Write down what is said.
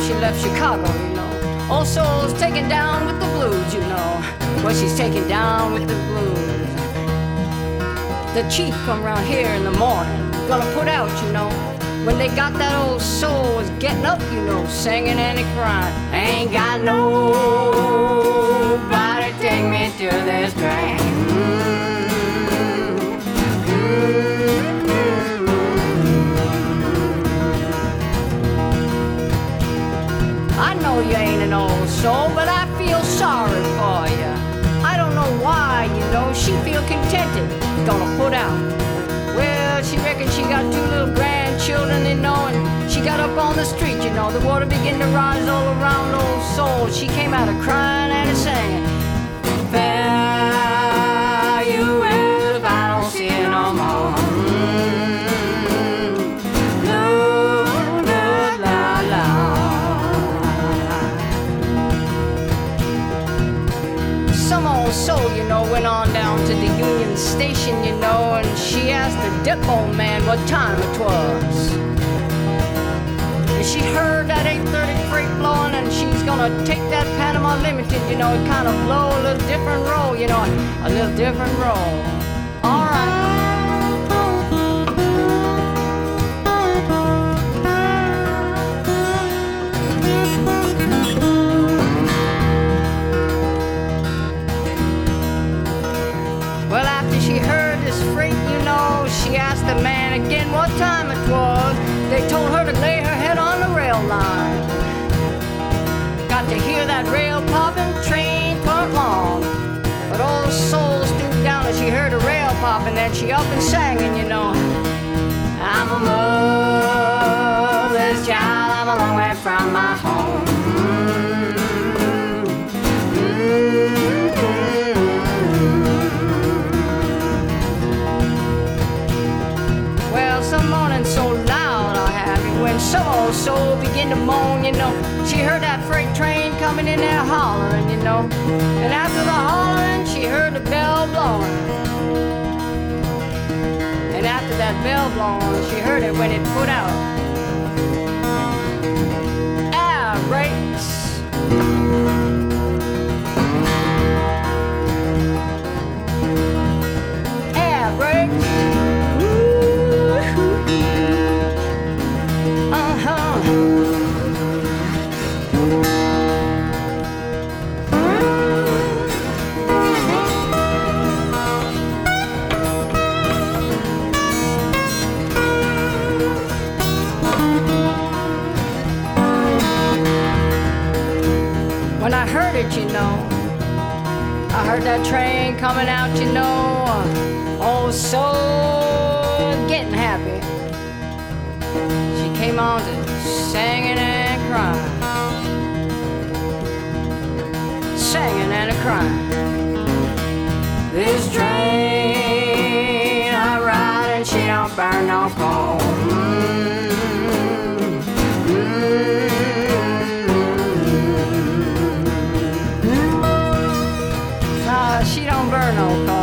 she left Chicago, you know. Old soul's taken down with the blues, you know. Well, she's taken down with the blues. The chief come round here in the morning, gonna put out, you know. When they got that old soul was getting up, you know, singing and crying. Ain't got nobody take me to this train. I know you ain't an old soul, but I feel sorry for you. I don't know why, you know, she feel contented, gonna put out. Well, she reckons she got 2 little grandchildren, you know, and she got up on the street, you know. The water began to rise all around old soul. She came out a crying and a singing. Fare you well if I don't see you no more. Some old soul, you know, went on down to the Union Station, you know, and she asked the depot man what time it was. And she heard that 8:30 freight blowing, and she's gonna take that Panama Limited, you know, and kind of blow a little different roll, you know, a little different roll. All right. Well, after she heard this freight, you know, she asked the man again what time it was. They told her to lay her head on the rail line. Got to hear that rail popping, train weren't long. But old soul stooped down as she heard a rail popping, then she up and sang, and you know, I'm a mother's child, I'm a long way from my home. Well, some morning so loud I have it, when some old soul begin to moan, you know, she heard that freight train coming in there hollering, you know. And after the hollering, she heard the bell blowing. And after that bell blowing, she heard it when it put out. Air brakes. Air brakes. When I heard it, you know, I heard that train coming out, you know, oh, so getting happy. She came on to singing and crying, singing and crying. This train I ride and she don't burn no coal. She don't burn no coal.